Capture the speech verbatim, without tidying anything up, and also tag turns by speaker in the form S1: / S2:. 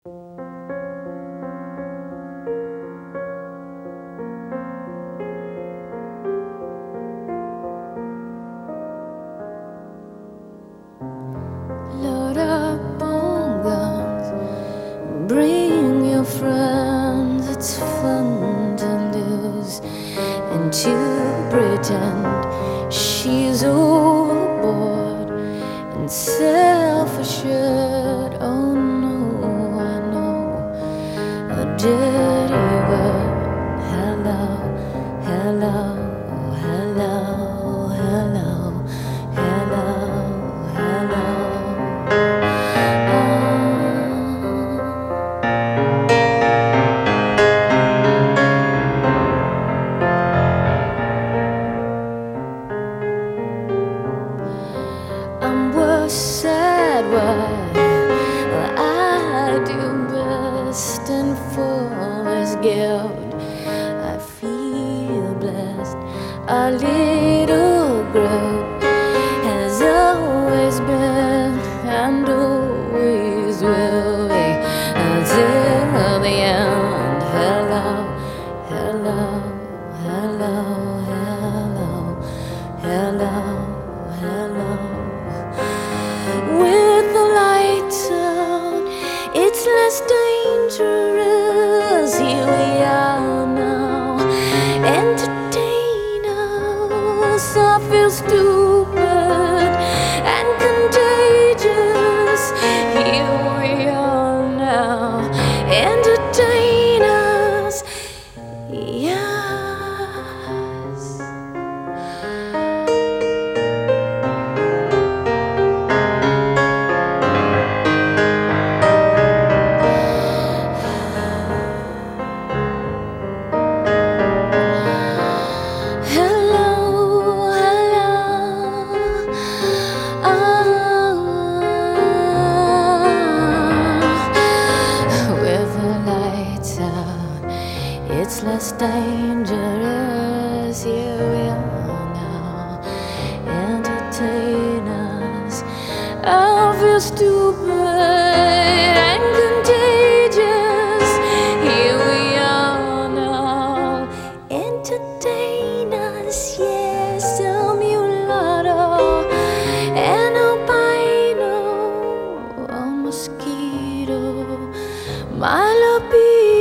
S1: Load up on guns, bring your friends. It's fun to lose and to pretend she's overboard and self-assured. Oh no, I know a dirty word. Hello, hello, hello, hello, hello, hello. I'm worse, sad wife. Well, I do best and full as guilt. I feel blessed. Our little group has always been and always will be until the end. Hello, hello, hello, hello, hello, hello. With the lights out, it's less dangerous. Here we are now, entertain us. I feel stupid and contagious. Here we are now, entertain us. Yes. It's less dangerous. Here we are now, entertain us. I feel stupid and contagious. Here we are now, entertain us. Yes, a mulatto, an albino, a mosquito, my libido.